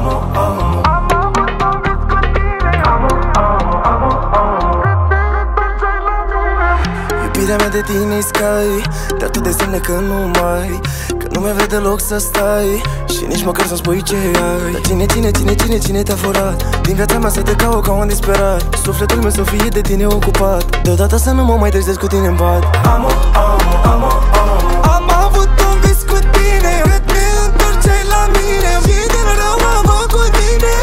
Iubirea mea de tine-i sky, dar tu de semne că nu mai, că nu mai vrei deloc să stai și nici măcar să-mi spui ce ai. Dar cine te-a furat din viața mea să te caut ca un disperat? Sufletul meu să fie de tine ocupat, deodată să nu mă mai trezesc cu tine în pat. Am avut un vis cu tine, că te întorceai la mine și din rău am făcut bine.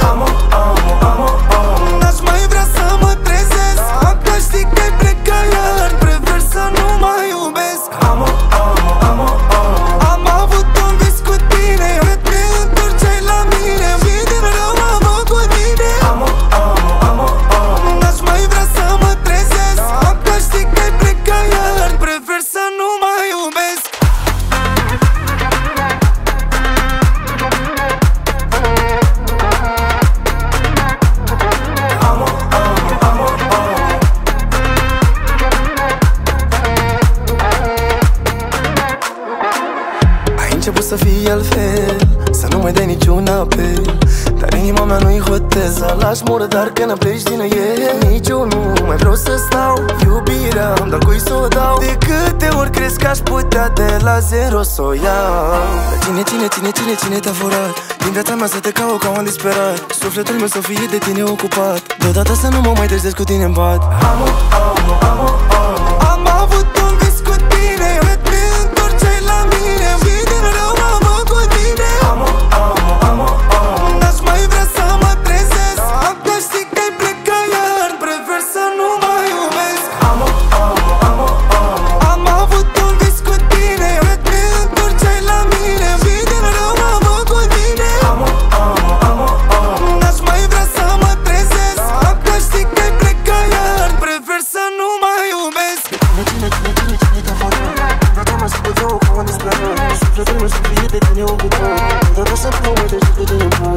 N-aș mai vrea să mă trezesc, că știi că-i plecat iar, prefer să nu mai iubesc. Am avut un vis cu tine, că te întorceai la mine și din rău am făcut bine. N-aș mai vrea să mă trezesc, că știi că-i plecat iar, prefer să nu mai iubesc. Ai început să fii altfel, să nu mai dai niciun apel, dar inima mea nu-i hotel să lași murdar când pleci din el. Nici eu nu mai vreau să stau, iubirea îmi dar cui s-o dau. De câte ori crezi că aș putea de la zero s-o iau? Dar cine te-a furat din viața mea să te caut ca un disperat? Sufletul meu să fie de tine ocupat, deodată să nu mă mai trezesc cu tine în pat. Am avut un vis cu tine, că te întorceai la mine și din rău am făcut bine. N-aș mai vrea să mă trezesc, că știi că-i plecat iar, prefer să nu mai iubesc. Am avut un vis cu tine, că te întorceai la mine și din rău am făcut bine. N-aș mai vrea să mă trezesc, că știi că-i plecat iar, prefer să nu mai iubesc. Cine te-a furat din viața mea să te caut ca un disperat? Sufletul meu să fie de tine ocupat, deodată să nu mai trezesc cu tine în pat.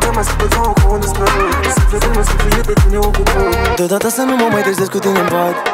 Deodată să nu mă mai trezesc cu tine în pat.